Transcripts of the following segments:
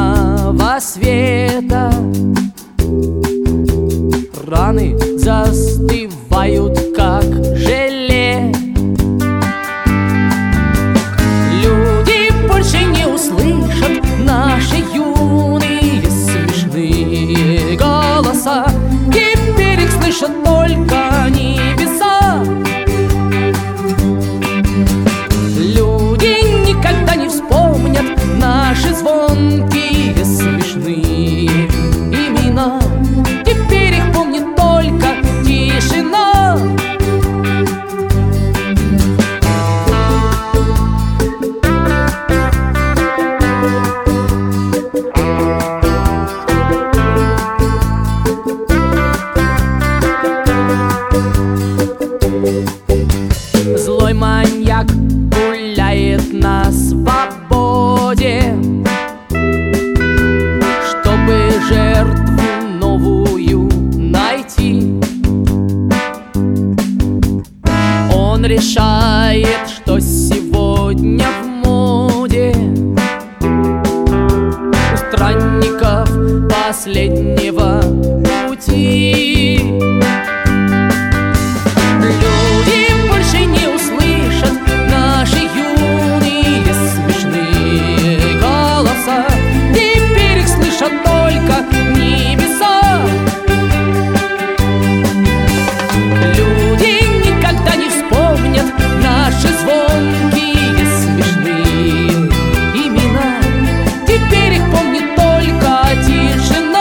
лунного света. Раны застывают, как желе. Люди больше не услышат наши юные смешные голоса. Теперь их слышат только небеса. Люди никогда не вспомнят наши звонкие смешные имена. Теперь их помнит только тишина. Злой маньяк гуляет на свободе, чтобы жертву новую найти. Он решает, что сегодня в моде у странников последнего пути. Люди больше не услышат наши юные смешные голоса. Теперь их слышат только небеса. Люди никогда не вспомнят наши звонкие смешные имена. Теперь их помнит только тишина.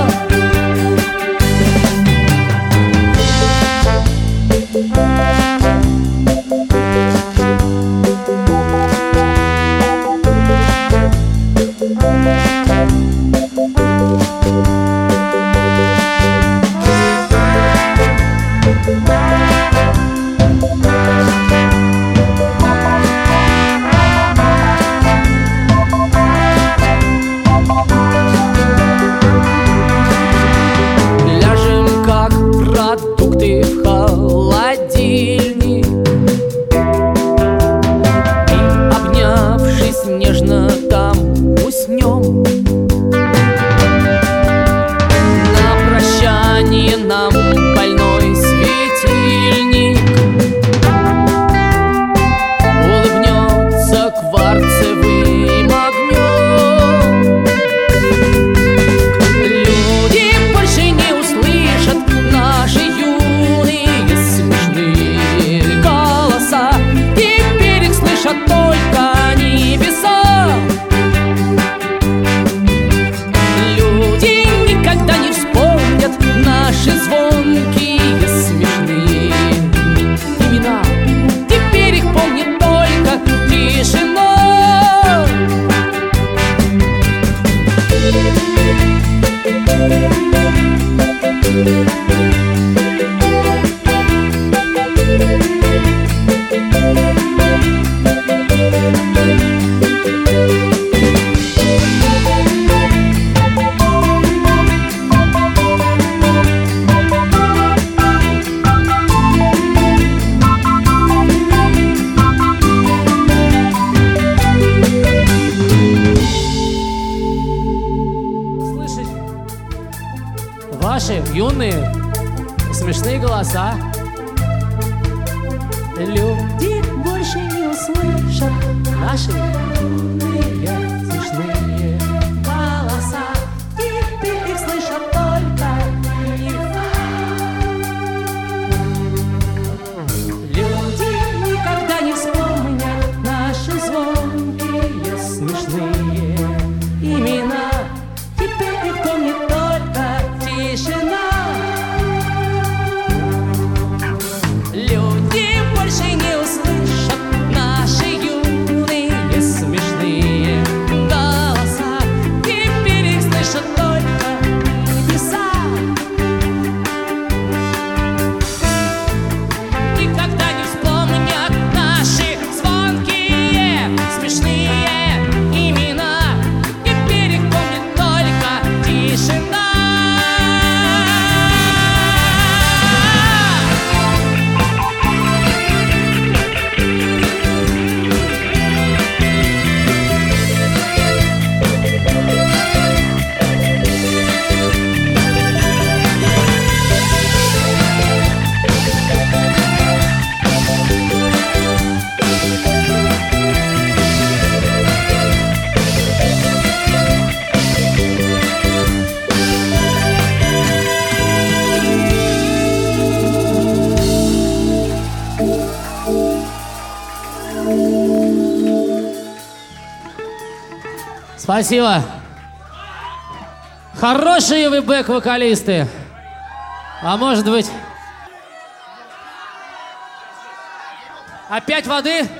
Ляжем, как продукты в холодильник, и, обнявшись нежно, там уснем. На прощание нам больной светильник улыбнется кварцевым огнем. Люди больше не услышат наши юные смешные голоса. Теперь их слышат только небеса. Люди никогда не вспомнят наши звонкие смешные имена. Теперь их помнит только тишина. Слышите? Ваши юные смешные голоса. Люди больше не услышат наши юные смешные голоса. Теперь их слышат только небеса. Люди никогда не вспомнят наши звонкие смешные имена. Теперь их помнит только тишина. Люди больше не услышат наши юные смешные Спасибо. Хорошие вы бэк-вокалисты. А может быть... Опять воды?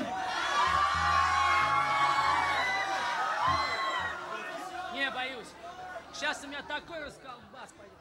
Не, боюсь. Сейчас у меня такой расколбас пойдет.